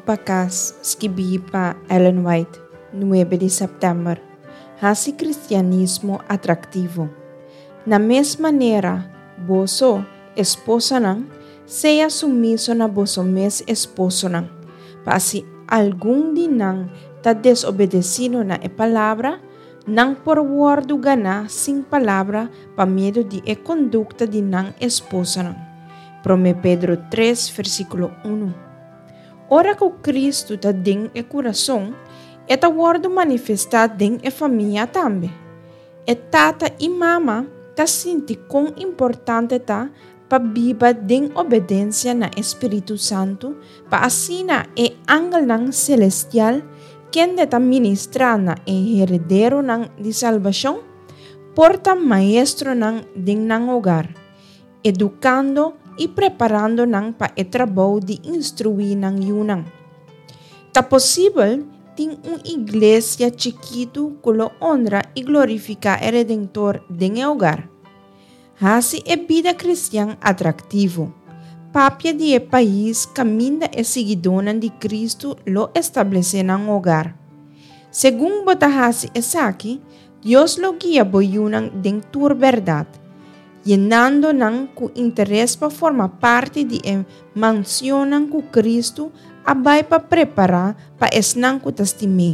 Pacas, escrevi para Ellen White, 9 de setembro. Hasi cristianismo atrativo. Na mesma maneira, vosso esposa não, seja sumiso na vosso mes esposo não. Para se algum de não está desobedecido na palavra, não por word gana sem palavra para medo de conduta de não esposa não. 1 Pedro 3, versículo 1. Ora que o Cristo está dentro do coração, está word manifestado dentro da família também. E tata e mama está sentindo quão importante está para viver em obediência na Espírito Santo, para assim é angelão celestial, quem está ministrando e herdeiro de salvação, porta maestro dentro hogar, educando e preparando para o trabalho de instruir yunang. Tá possível ter uma igreja chiquito que lo honra e glorifica o Redentor dentro do hogar. Assim é vida cristã atrativo. Papia de país caminha e seguidona de Cristo lo estabelece no hogar. Segundo Botahasi Esaki, Deus lo guia boyunang dentro verdade, llenando com interesse para formar parte de mansão com Cristo, abai para preparar para esnan com testime.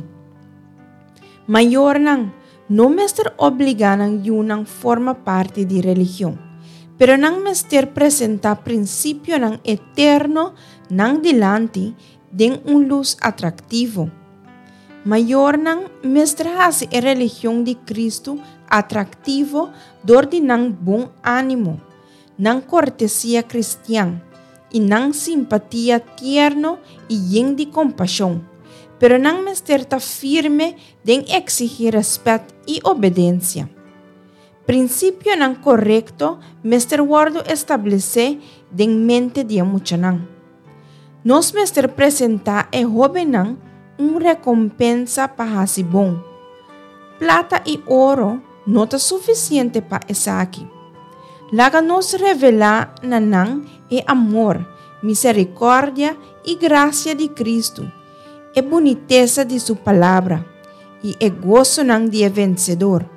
Maior não mestre obriganan yunang forma parte de religião, pero não mestre apresentar princípio eterno dilante de luz atrativo. Maior mestre hace a religião de Cristo atrativo dor de bom ânimo, cortesia cristã e simpatia tierno e yen de compaixão, pero não mestre firme de exigir respeito e obediência. Princípio correto mestre guardo estabelecer de mente de muchanang. Nos mestre apresentar e jovem recompensa para hasi bom. Plata e ouro não está suficiente para essa aqui. Laga nos revelar é amor, misericórdia e graça de Cristo, e boniteza de sua palavra, e gozo de vencedor.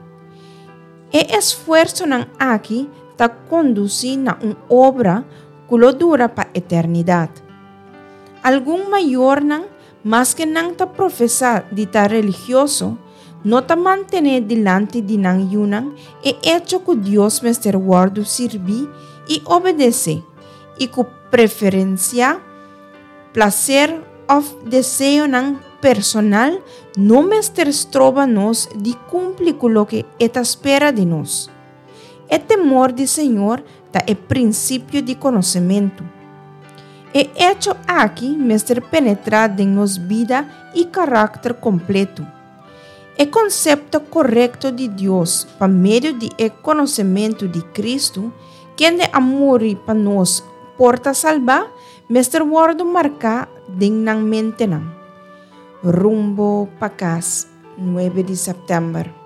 E esforço aqui está conduzindo a uma obra que lo dura para a eternidade. Algum maior mas que não está professar de estar religioso, não está manter delante de yunang e hecho que Deus mestre guardo servir e obedecer, e com preferência, placer ou desejo personal, não mestre trova nos de cumprir com o que está espera de nós. O temor do Senhor está é princípio de conhecimento. E hecho aqui mestre penetrado em nos vida e caráter completo. O conceito correto de Deus, por meio de conhecimento de Cristo, quem de amor para nós porta salvar, mestre guardo marcar dentro mente. Rumbo Pacas, 9 de setembro.